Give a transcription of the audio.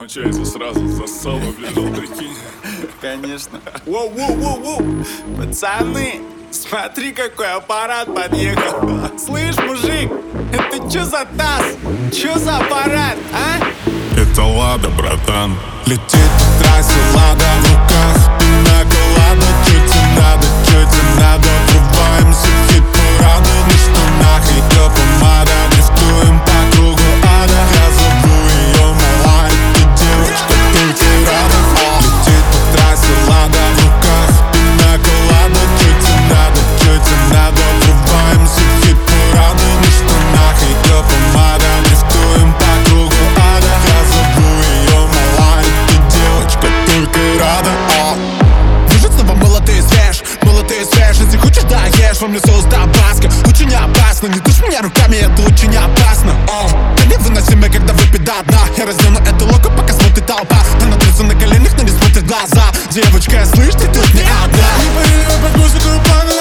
А че я здесь сразу засал, облежал, прикинь? Конечно. Воу-воу-воу-воу. Пацаны, смотри, какой аппарат подъехал. Слышь, мужик, это чё за таз? Чё за аппарат, а? Это Лада, братан. Летит по трассе Лада в руках. Пинаколада, чё тебе надо, Врываемся в хит-параду на штанах. Её помада, дрифтуем по кругу ада. Я зову её мала, эта девочка только рада. Летит по трассе Лада в руках. Пинаколада, чё тебе надо, Врываемся в хит-параду на штанах. Её помада, дрифтуем по кругу ада. Я зову её мала, эта девочка только рада. Выжить снова молотый свеж. Если хочешь, да, ешь. Во мне соус табаско. Очень опасно, не тушь меня руками, это очень опасно. Ты невыносимый, когда выпит до дна. Я раздел на эту локу, пока смотрит толпа. Она трется на коленях, но не смотрит в глаза. Девочка, слышь, ты тут не одна. Не пари, я под музыку,